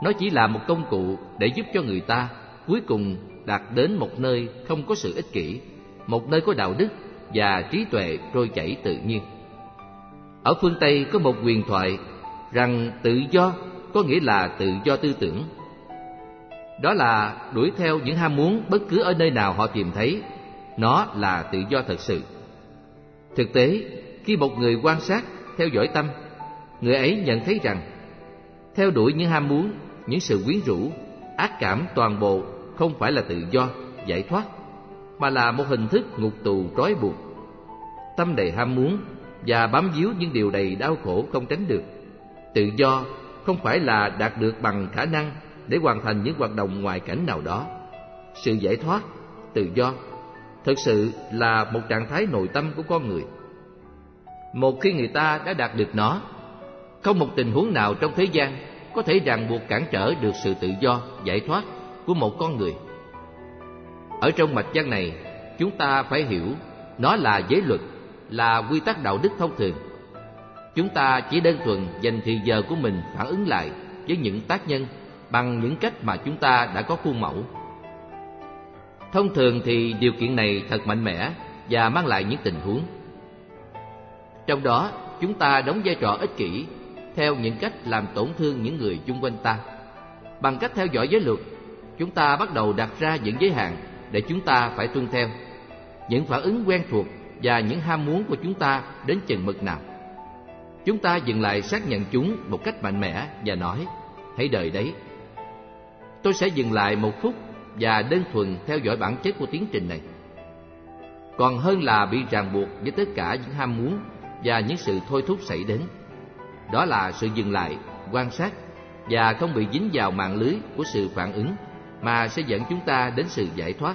Nó chỉ là một công cụ để giúp cho người ta cuối cùng đạt đến một nơi không có sự ích kỷ, một nơi có đạo đức và trí tuệ trôi chảy tự nhiên. Ở phương Tây có một huyền thoại rằng tự do có nghĩa là tự do tư tưởng. Đó là đuổi theo những ham muốn bất cứ ở nơi nào họ tìm thấy. Nó là tự do thật sự. Thực tế, khi một người quan sát, theo dõi tâm, người ấy nhận thấy rằng theo đuổi những ham muốn, những sự quyến rũ, ác cảm toàn bộ không phải là tự do, giải thoát, mà là một hình thức ngục tù trói buộc. Tâm đầy ham muốn và bám víu những điều đầy đau khổ không tránh được. Tự do không phải là đạt được bằng khả năng để hoàn thành những hoạt động ngoại cảnh nào đó. Sự giải thoát, tự do, thực sự là một trạng thái nội tâm của con người. Một khi người ta đã đạt được nó, không một tình huống nào trong thế gian có thể ràng buộc cản trở được sự tự do, giải thoát của một con người. Ở trong mạch văn này, chúng ta phải hiểu nó là giới luật, là quy tắc đạo đức thông thường. Chúng ta chỉ đơn thuần dành thời giờ của mình phản ứng lại với những tác nhân bằng những cách mà chúng ta đã có khuôn mẫu. Thông thường thì điều kiện này thật mạnh mẽ và mang lại những tình huống. Trong đó, chúng ta đóng vai trò ích kỷ theo những cách làm tổn thương những người chung quanh ta. Bằng cách theo dõi giới luật, chúng ta bắt đầu đặt ra những giới hạn để chúng ta phải tuân theo, những phản ứng quen thuộc và những ham muốn của chúng ta đến chừng mực nào. Chúng ta dừng lại xác nhận chúng một cách mạnh mẽ và nói: hãy đợi đấy. Tôi sẽ dừng lại một phút và đơn thuần theo dõi bản chất của tiến trình này. Còn hơn là bị ràng buộc với tất cả những ham muốn và những sự thôi thúc xảy đến. Đó là sự dừng lại, quan sát và không bị dính vào mạng lưới của sự phản ứng mà sẽ dẫn chúng ta đến sự giải thoát.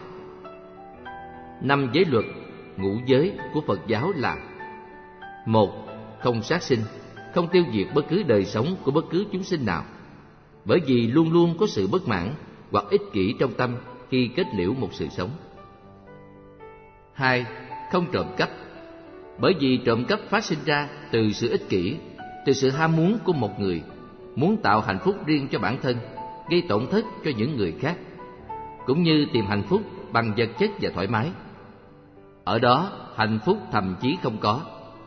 5 giới luật, ngũ giới của Phật giáo là: 1. Không sát sinh, không tiêu diệt bất cứ đời sống của bất cứ chúng sinh nào, bởi vì luôn luôn có sự bất mãn hoặc ích kỷ trong tâm khi kết liễu một sự sống. 2. Không trộm cắp, bởi vì trộm cắp phát sinh ra từ sự ích kỷ, từ sự ham muốn của một người, muốn tạo hạnh phúc riêng cho bản thân, gây tổn thất cho những người khác, cũng như tìm hạnh phúc bằng vật chất và thoải mái. Ở đó, hạnh phúc thậm chí không có.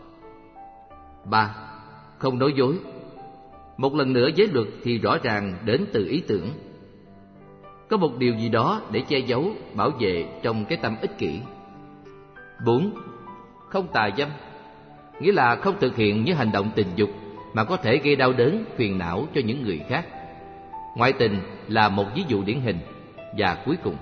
3. Không nói dối. Một lần nữa, giới luật thì rõ ràng đến từ ý tưởng. Có một điều gì đó để che giấu, bảo vệ trong cái tâm ích kỷ. 4. Không tà dâm, nghĩa là không thực hiện những hành động tình dục mà có thể gây đau đớn, phiền não cho những người khác. Ngoại tình là một ví dụ điển hình. Và cuối cùng,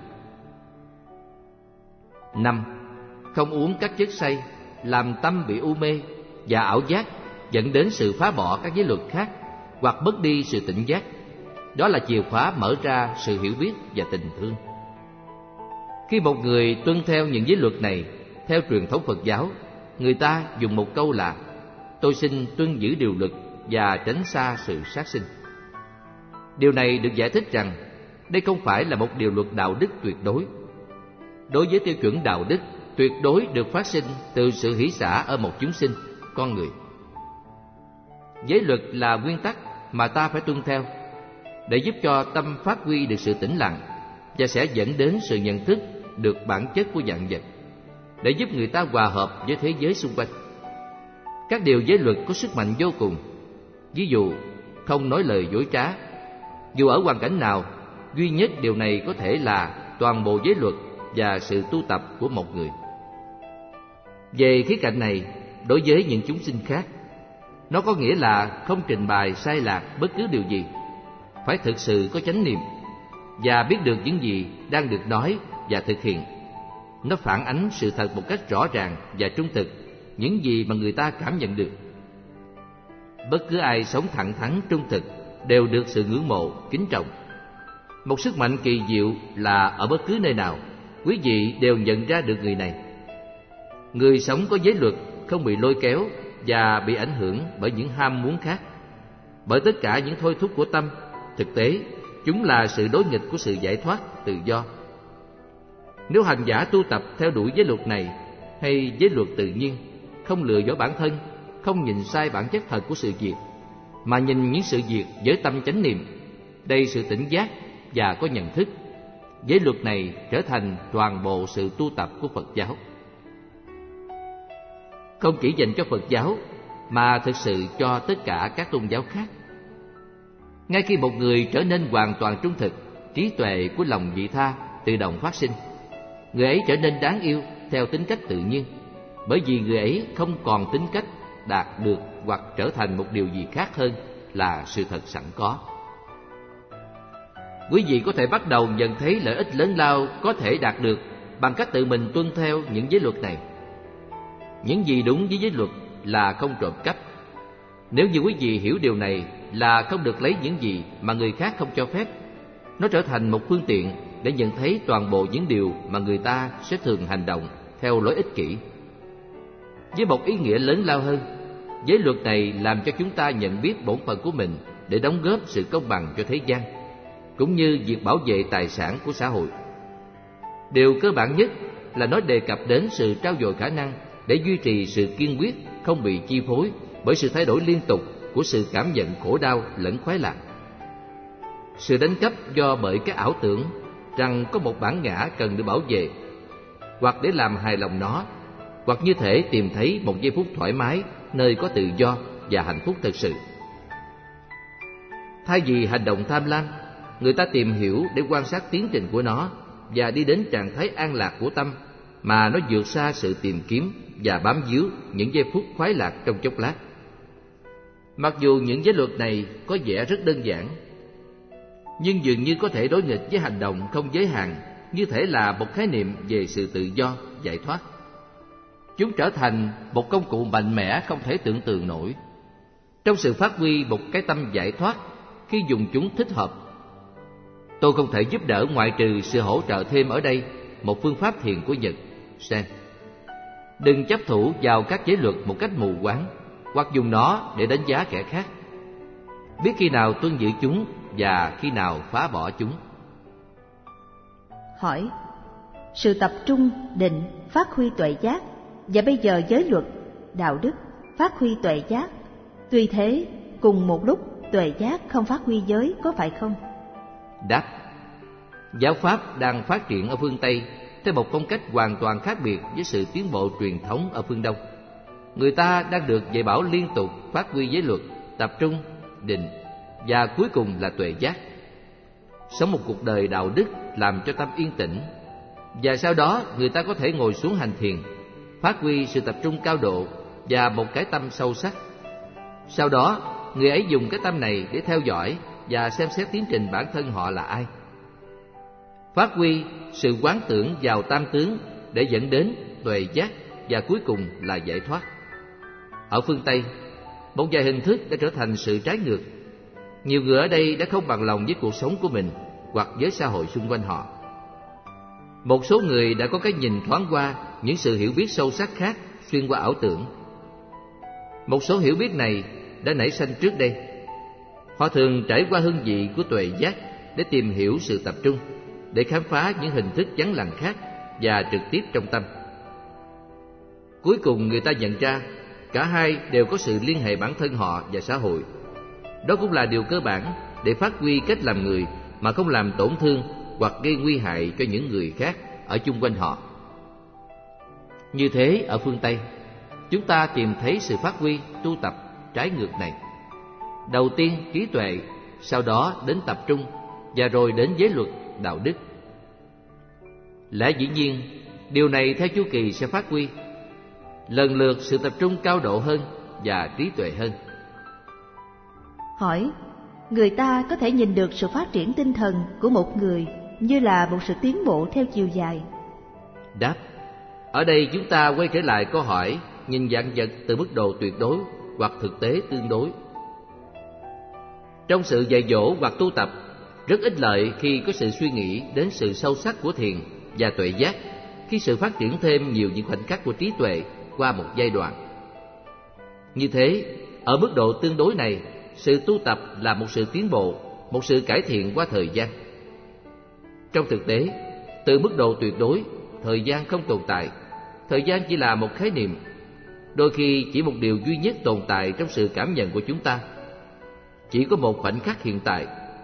5. Không uống các chất say, làm tâm bị u mê và ảo giác, dẫn đến sự phá bỏ các giới luật khác hoặc mất đi sự tỉnh giác. Đó là chìa khóa mở ra sự hiểu biết và tình thương. Khi một người tuân theo những giới luật này, theo truyền thống Phật giáo, người ta dùng một câu là: tôi xin tuân giữ điều luật và tránh xa sự sát sinh. Điều này được giải thích rằng đây không phải là một điều luật đạo đức tuyệt đối. Đối với tiêu chuẩn đạo đức, tuyệt đối được phát sinh từ sự hỷ xả ở một chúng sinh, con người. Giới luật là nguyên tắc mà ta phải tuân theo để giúp cho tâm phát huy được sự tĩnh lặng và sẽ dẫn đến sự nhận thức được bản chất của vạn vật, để giúp người ta hòa hợp với thế giới xung quanh. Các điều giới luật có sức mạnh vô cùng. Ví dụ, không nói lời dối trá. Dù ở hoàn cảnh nào, duy nhất điều này có thể là toàn bộ giới luật và sự tu tập của một người. Về khía cạnh này, đối với những chúng sinh khác, nó có nghĩa là không trình bày sai lạc bất cứ điều gì, phải thực sự có chánh niệm và biết được những gì đang được nói và thực hiện. Nó phản ánh sự thật một cách rõ ràng và trung thực, những gì mà người ta cảm nhận được. Bất cứ ai sống thẳng thắn trung thực đều được sự ngưỡng mộ, kính trọng. Một sức mạnh kỳ diệu là ở bất cứ nơi nào, quý vị đều nhận ra được người này. Người sống có giới luật không bị lôi kéo và bị ảnh hưởng bởi những ham muốn khác, bởi tất cả những thôi thúc của tâm. Thực tế, chúng là sự đối nghịch của sự giải thoát, tự do. Nếu hành giả tu tập theo đuổi giới luật này hay giới luật tự nhiên, không lừa dối bản thân, không nhìn sai bản chất thật của sự việc, mà nhìn những sự việc với tâm chánh niệm, đầy sự tỉnh giác và có nhận thức. Giới luật này trở thành toàn bộ sự tu tập của Phật giáo. Không chỉ dành cho Phật giáo mà thực sự cho tất cả các tôn giáo khác. Ngay khi một người trở nên hoàn toàn trung thực, trí tuệ của lòng vị tha tự động phát sinh. Người ấy trở nên đáng yêu theo tính cách tự nhiên, bởi vì người ấy không còn tính cách đạt được hoặc trở thành một điều gì khác hơn là sự thật sẵn có. Quý vị có thể bắt đầu nhận thấy lợi ích lớn lao có thể đạt được bằng cách tự mình tuân theo những giới luật này. Những gì đúng với giới luật là không trộm cắp. Nếu như quý vị hiểu điều này là không được lấy những gì mà người khác không cho phép, nó trở thành một phương tiện để nhận thấy toàn bộ những điều mà người ta sẽ thường hành động theo lối ích kỷ. Với một ý nghĩa lớn lao hơn, giới luật này làm cho chúng ta nhận biết bổn phận của mình để đóng góp sự công bằng cho thế gian, cũng như việc bảo vệ tài sản của xã hội. Điều cơ bản nhất là nó đề cập đến sự trau dồi khả năng để duy trì sự kiên quyết, không bị chi phối bởi sự thay đổi liên tục của sự cảm nhận khổ đau lẫn khoái lạc. Sự đánh cắp do bởi các ảo tưởng rằng có một bản ngã cần được bảo vệ, hoặc để làm hài lòng nó, hoặc như thể tìm thấy một giây phút thoải mái nơi có tự do và hạnh phúc thực sự. Thay vì hành động tham lam, người ta tìm hiểu để quan sát tiến trình của nó và đi đến trạng thái an lạc của tâm mà nó vượt xa sự tìm kiếm và bám víu những giây phút khoái lạc trong chốc lát. Mặc dù những giới luật này có vẻ rất đơn giản, nhưng dường như có thể đối nghịch với hành động không giới hạn, như thể là một khái niệm về sự tự do, giải thoát. Chúng trở thành một công cụ mạnh mẽ không thể tưởng tượng nổi trong sự phát huy một cái tâm giải thoát khi dùng chúng thích hợp. Tôi không thể giúp đỡ ngoại trừ sự hỗ trợ thêm ở đây một phương pháp thiền của Nhật, Zen. Đừng chấp thủ vào các giới luật một cách mù quáng, hoặc dùng nó để đánh giá kẻ khác. Biết khi nào tuân giữ chúng và khi nào phá bỏ chúng. Hỏi: sự tập trung, định, phát huy tuệ giác, và bây giờ giới luật, đạo đức, phát huy tuệ giác. Tuy thế, cùng một lúc tuệ giác không phát huy giới, có phải không? Đáp: giáo pháp đang phát triển ở phương Tây theo một phong cách hoàn toàn khác biệt với sự tiến bộ truyền thống ở phương Đông. Người ta đang được dạy bảo liên tục phát huy giới luật, tập trung, định, và cuối cùng là tuệ giác. Sống một cuộc đời đạo đức làm cho tâm yên tĩnh, và sau đó người ta có thể ngồi xuống hành thiền, phát huy sự tập trung cao độ và một cái tâm sâu sắc. Sau đó, người ấy dùng cái tâm này để theo dõi và xem xét tiến trình bản thân họ là ai. Phát huy sự quán tưởng vào tam tướng để dẫn đến tuệ giác và cuối cùng là giải thoát. Ở phương Tây, một vài hình thức đã trở thành sự trái ngược. Nhiều người ở đây đã không bằng lòng với cuộc sống của mình hoặc với xã hội xung quanh họ. Một số người đã có cái nhìn thoáng qua những sự hiểu biết sâu sắc khác xuyên qua ảo tưởng. Một số hiểu biết này đã nảy sinh trước đây. Họ thường trải qua hương vị của tuệ giác để tìm hiểu sự tập trung, để khám phá những hình thức vắng lặng khác và trực tiếp trong tâm. Cuối cùng người ta nhận ra cả hai đều có sự liên hệ bản thân họ và xã hội. Đó cũng là điều cơ bản để phát huy cách làm người mà không làm tổn thương hoặc gây nguy hại cho những người khác ở chung quanh họ. Như thế ở phương Tây, chúng ta tìm thấy sự phát huy tu tập trái ngược này. Đầu tiên trí tuệ, sau đó đến tập trung, và rồi đến giới luật, đạo đức. Lẽ dĩ nhiên, điều này theo chu kỳ sẽ phát huy lần lượt sự tập trung cao độ hơn và trí tuệ hơn. Hỏi: người ta có thể nhìn được sự phát triển tinh thần của một người như là một sự tiến bộ theo chiều dài? Đáp: ở đây chúng ta quay trở lại câu hỏi nhìn vạn vật từ mức độ tuyệt đối hoặc thực tế tương đối. Trong sự dạy dỗ hoặc tu tập, rất ích lợi khi có sự suy nghĩ đến sự sâu sắc của thiền và tuệ giác, khi sự phát triển thêm nhiều những khoảnh khắc của trí tuệ qua một giai đoạn. Như thế, ở mức độ tương đối này, sự tu tập là một sự tiến bộ, một sự cải thiện qua thời gian. Trong thực tế, từ mức độ tuyệt đối, thời gian không tồn tại. Thời gian chỉ là một khái niệm, đôi khi chỉ một điều duy nhất tồn tại trong sự cảm nhận của chúng ta. Chỉ có một khoảnh khắc hiện tại.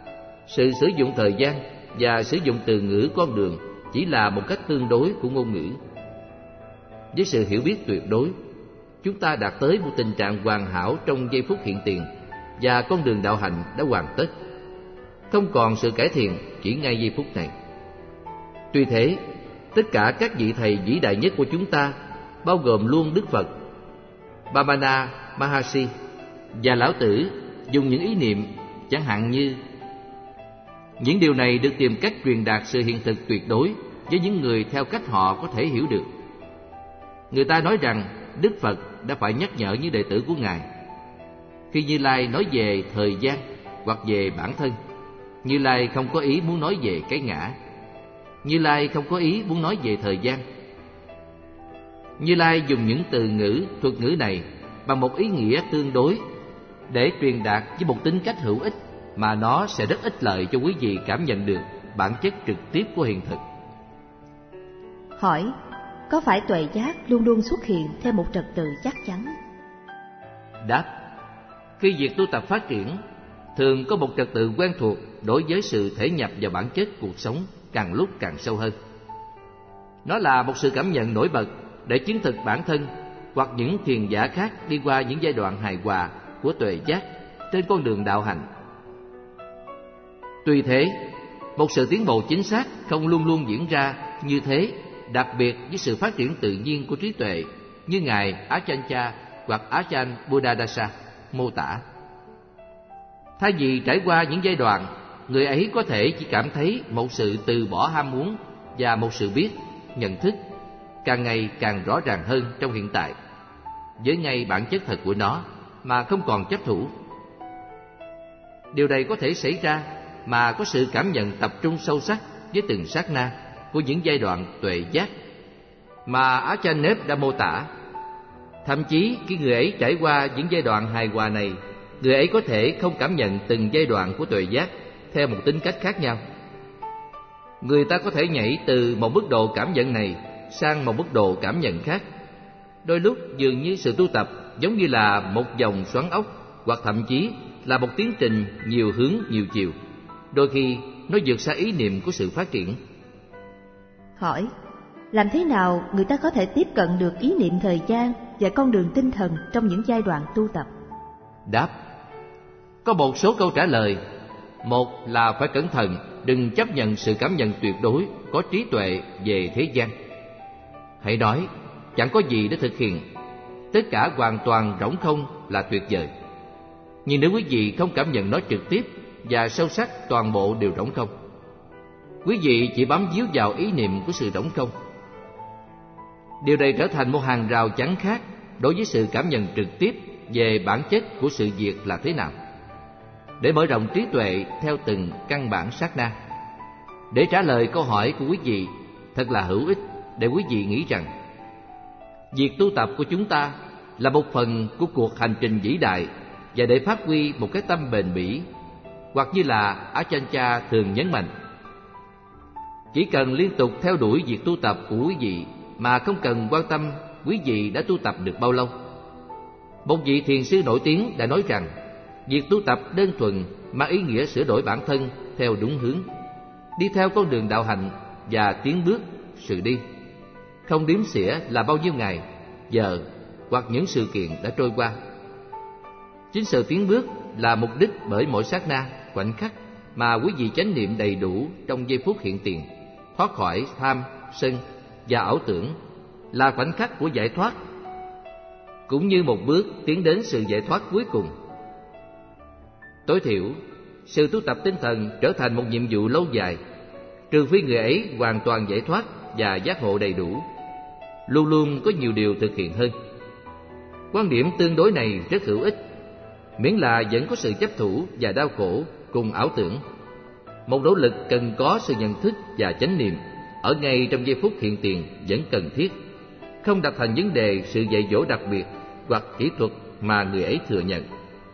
Sự sử dụng thời gian và sử dụng từ ngữ con đường chỉ là một cách tương đối của ngôn ngữ. Với sự hiểu biết tuyệt đối, chúng ta đạt tới một tình trạng hoàn hảo trong giây phút hiện tiền, và con đường đạo hạnh đã hoàn tất, không còn sự cải thiện chỉ ngay giây phút này. Tuy thế, tất cả các vị thầy vĩ đại nhất của chúng ta, bao gồm luôn Đức Phật, Bhamana Maharshi và Lão Tử, dùng những ý niệm chẳng hạn như: những điều này được tìm cách truyền đạt sự hiện thực tuyệt đối với những người theo cách họ có thể hiểu được. Người ta nói rằng Đức Phật đã phải nhắc nhở những đệ tử của Ngài. Khi Như Lai nói về thời gian hoặc về bản thân, Như Lai không có ý muốn nói về cái ngã. Như Lai không có ý muốn nói về thời gian. Như Lai dùng những từ ngữ, thuật ngữ này bằng một ý nghĩa tương đối để truyền đạt với một tính cách hữu ích mà nó sẽ rất ích lợi cho quý vị cảm nhận được bản chất trực tiếp của hiện thực. Hỏi: có phải tuệ giác luôn luôn xuất hiện theo một trật tự chắc chắn? Đáp: khi việc tu tập phát triển, thường có một trật tự quen thuộc đối với sự thể nhập vào bản chất cuộc sống càng lúc càng sâu hơn. Nó là một sự cảm nhận nổi bật để chứng thực bản thân hoặc những thiền giả khác đi qua những giai đoạn hài hòa của tuệ giác trên con đường đạo hạnh. Tuy thế, một sự tiến bộ chính xác không luôn luôn diễn ra như thế, đặc biệt với sự phát triển tự nhiên của trí tuệ, như Ngài Achancha hoặc Achan Buddhadasa mô tả. Thay vì trải qua những giai đoạn, người ấy có thể chỉ cảm thấy một sự từ bỏ ham muốn và một sự biết, nhận thức càng ngày càng rõ ràng hơn trong hiện tại, với ngay bản chất thật của nó mà không còn chấp thủ. Điều này có thể xảy ra mà có sự cảm nhận tập trung sâu sắc với từng sát na của những giai đoạn tuệ giác mà Ajahn Nếp đã mô tả. Thậm chí khi người ấy trải qua những giai đoạn hài hòa này, người ấy có thể không cảm nhận từng giai đoạn của tuệ giác theo một tính cách khác nhau. Người ta có thể nhảy từ một mức độ cảm nhận này sang một mức độ cảm nhận khác. Đôi lúc dường như sự tu tập giống như là một vòng xoắn ốc, hoặc thậm chí là một tiến trình nhiều hướng nhiều chiều. Đôi khi nó vượt xa ý niệm của sự phát triển. Hỏi: làm thế nào người ta có thể tiếp cận được ý niệm thời gian và con đường tinh thần trong những giai đoạn tu tập? Đáp: có một số câu trả lời. Một là phải cẩn thận, đừng chấp nhận sự cảm nhận tuyệt đối có trí tuệ về thế gian. Hãy nói chẳng có gì để thực hiện, tất cả hoàn toàn rỗng không là tuyệt vời. Nhưng nếu quý vị không cảm nhận nó trực tiếp và sâu sắc, toàn bộ đều rỗng không. Quý vị chỉ bám víu vào ý niệm của sự rỗng không. Điều này trở thành một hàng rào chắn khác đối với sự cảm nhận trực tiếp về bản chất của sự việc là thế nào. Để mở rộng trí tuệ theo từng căn bản sát na. Để trả lời câu hỏi của quý vị, thật là hữu ích để quý vị nghĩ rằng việc tu tập của chúng ta là một phần của cuộc hành trình vĩ đại, và để phát huy một cái tâm bền bỉ, hoặc như là Achancha thường nhấn mạnh, chỉ cần liên tục theo đuổi việc tu tập của quý vị mà không cần quan tâm quý vị đã tu tập được bao lâu. Một vị thiền sư nổi tiếng đã nói rằng việc tu tập đơn thuần mang ý nghĩa sửa đổi bản thân theo đúng hướng, đi theo con đường đạo hạnh và tiến bước sự đi, không đếm xỉa là bao nhiêu ngày, giờ hoặc những sự kiện đã trôi qua. Chính sự tiến bước là mục đích bởi mỗi sát na, khoảnh khắc mà quý vị chánh niệm đầy đủ trong giây phút hiện tiền, thoát khỏi tham, sân và ảo tưởng, là khoảnh khắc của giải thoát, cũng như một bước tiến đến sự giải thoát cuối cùng. Tối thiểu, sự tu tập tinh thần trở thành một nhiệm vụ lâu dài, trừ phi người ấy hoàn toàn giải thoát và giác ngộ đầy đủ. Luôn luôn có nhiều điều thực hiện hơn. Quan điểm tương đối này rất hữu ích, miễn là vẫn có sự chấp thủ và đau khổ cùng ảo tưởng. Một nỗ lực cần có sự nhận thức và chánh niệm ở ngay trong giây phút hiện tiền vẫn cần thiết, không đặt thành vấn đề sự dạy dỗ đặc biệt hoặc kỹ thuật mà người ấy thừa nhận.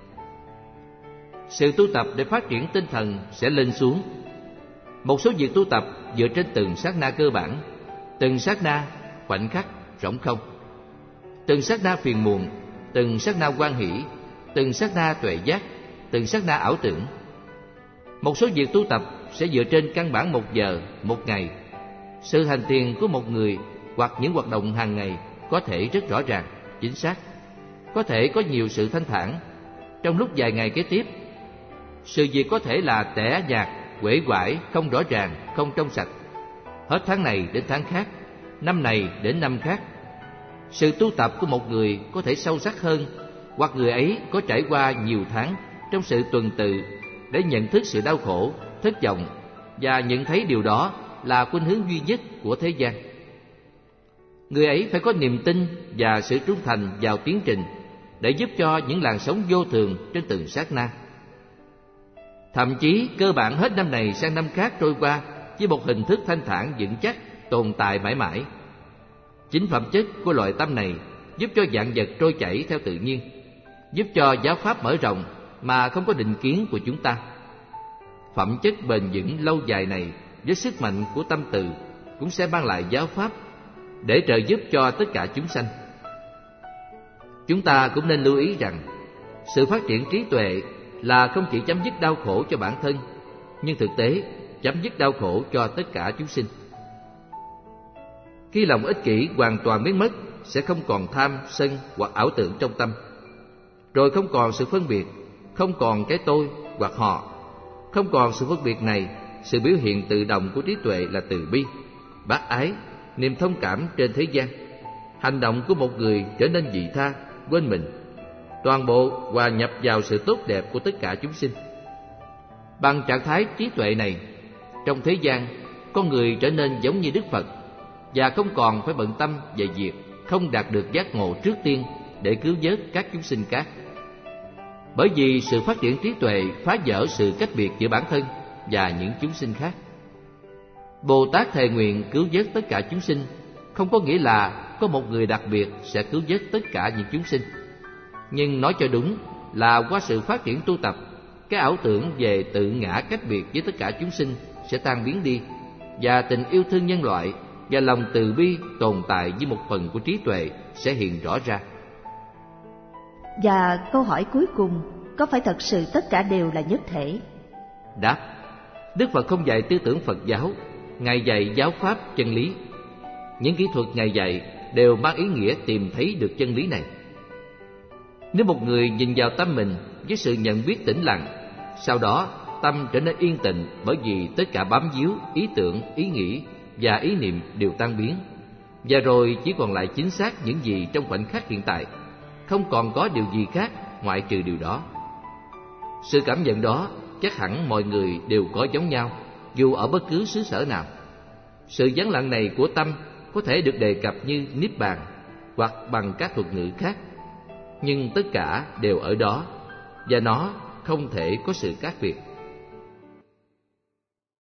Sự tu tập để phát triển tinh thần sẽ lên xuống. Một số việc tu tập dựa trên từng sát na cơ bản, từng sát na khoảnh khắc rỗng không, từng sát na phiền muộn, từng sát na hoan hỷ, từng sát na tuệ giác, từng sát na ảo tưởng. Một số việc tu tập sẽ dựa trên căn bản 1 giờ, 1 ngày. Sự hành thiền của một người hoặc những hoạt động hàng ngày có thể rất rõ ràng, chính xác. Có thể có nhiều sự thanh thản trong lúc vài ngày kế tiếp. Sự việc có thể là tẻ nhạt, uể oải, không rõ ràng, không trong sạch. Hết tháng này đến tháng khác, năm này đến năm khác. Sự tu tập của một người có thể sâu sắc hơn, hoặc người ấy có trải qua nhiều tháng trong sự tuần tự để nhận thức sự đau khổ, thất vọng và nhận thấy điều đó là khuynh hướng duy nhất của thế gian. Người ấy phải có niềm tin và sự trung thành vào tiến trình để giúp cho những làn sóng vô thường trên từng sát na. Thậm chí cơ bản hết năm này sang năm khác trôi qua với một hình thức thanh thản vững chắc tồn tại mãi mãi. Chính phẩm chất của loại tâm này giúp cho vạn vật trôi chảy theo tự nhiên, giúp cho giáo pháp mở rộng mà không có định kiến của chúng ta. Phẩm chất bền vững lâu dài này với sức mạnh của tâm từ cũng sẽ mang lại giáo pháp để trợ giúp cho tất cả chúng sanh. Chúng ta cũng nên lưu ý rằng sự phát triển trí tuệ là không chỉ chấm dứt đau khổ cho bản thân, nhưng thực tế chấm dứt đau khổ cho tất cả chúng sinh. Khi lòng ích kỷ hoàn toàn biến mất, sẽ không còn tham, sân hoặc ảo tưởng trong tâm. Rồi không còn sự phân biệt, không còn cái tôi hoặc họ. Không còn sự phân biệt này, sự biểu hiện tự động của trí tuệ là từ bi, bác ái, niềm thông cảm trên thế gian. Hành động của một người trở nên vị tha, quên mình, toàn bộ hòa nhập vào sự tốt đẹp của tất cả chúng sinh. Bằng trạng thái trí tuệ này, trong thế gian, con người trở nên giống như Đức Phật và không còn phải bận tâm về việc không đạt được giác ngộ trước tiên để cứu vớt các chúng sinh khác. Bởi vì sự phát triển trí tuệ phá vỡ sự cách biệt giữa bản thân và những chúng sinh khác. Bồ Tát thề nguyện cứu vớt tất cả chúng sinh, không có nghĩa là có một người đặc biệt sẽ cứu vớt tất cả những chúng sinh. Nhưng nói cho đúng là qua sự phát triển tu tập, cái ảo tưởng về tự ngã cách biệt với tất cả chúng sinh sẽ tan biến đi, và tình yêu thương nhân loại và lòng từ bi tồn tại với một phần của trí tuệ sẽ hiện rõ ra. Và câu hỏi cuối cùng, có phải thật sự tất cả đều là nhất thể? Đáp: Đức Phật không dạy tư tưởng Phật giáo, Ngài dạy giáo pháp chân lý. Những kỹ thuật Ngài dạy đều mang ý nghĩa tìm thấy được chân lý này. Nếu một người nhìn vào tâm mình với sự nhận biết tĩnh lặng, sau đó tâm trở nên yên tĩnh, bởi vì tất cả bám víu, ý tưởng, ý nghĩ và ý niệm đều tan biến, và rồi chỉ còn lại chính xác những gì trong khoảnh khắc hiện tại, không còn có điều gì khác ngoại trừ điều đó. Sự cảm nhận đó chắc hẳn mọi người đều có giống nhau, dù ở bất cứ xứ sở nào. Sự vắng lặng này của tâm có thể được đề cập như niết bàn hoặc bằng các thuật ngữ khác, nhưng tất cả đều ở đó và nó không thể có sự khác biệt.